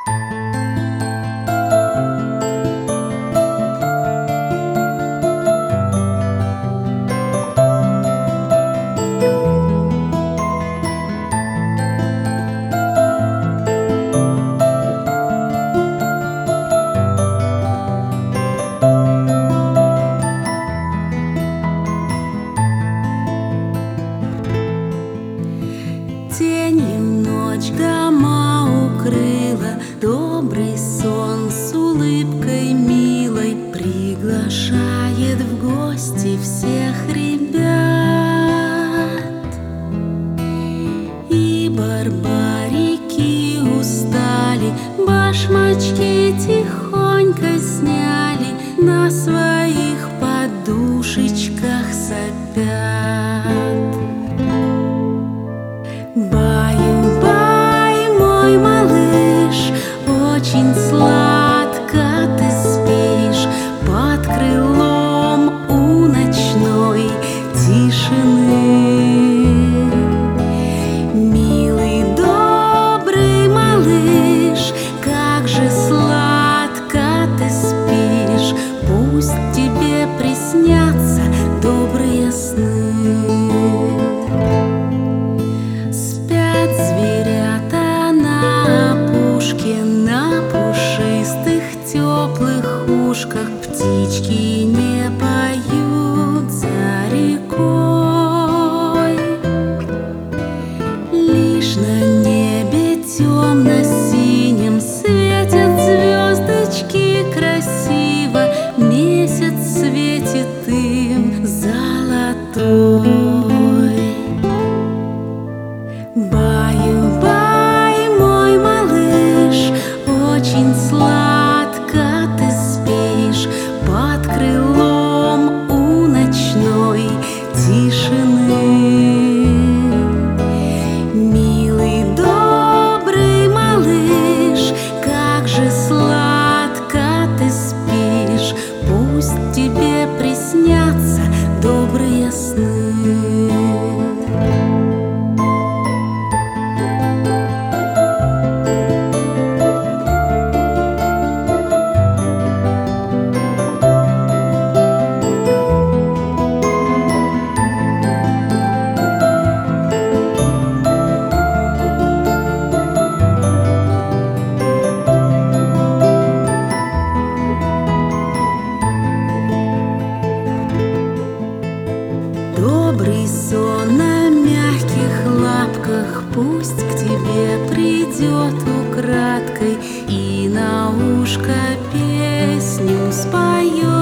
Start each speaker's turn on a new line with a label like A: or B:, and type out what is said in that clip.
A: Тенью ночь дома укрыла, добрый сон с улыбкой милой приглашает в гости всех ребят. И барбарики устали, башмачки тихонько сняли, на своих подушечках сопят. Баю-бай, мой малыш, очень сладко ты спишь под крылом у ночной тишины. Милый, добрый малыш, как же сладко ты спишь, пусть тебе приснятся добрые сны. Зверята на опушке, на пушистых теплых ушках, птички не поют за рекой. Лишь на небе темно-синем светят звездочки красиво, месяц светит им золотой. Баю-бай, мой малыш, очень сладко ты спишь под крылом у ночной тишины. Милый, добрый малыш, как же сладко ты спишь, пусть тебе приснятся добрые сны. Добрый сон на мягких лапках пусть к тебе придет украдкой и на ушко песню споет.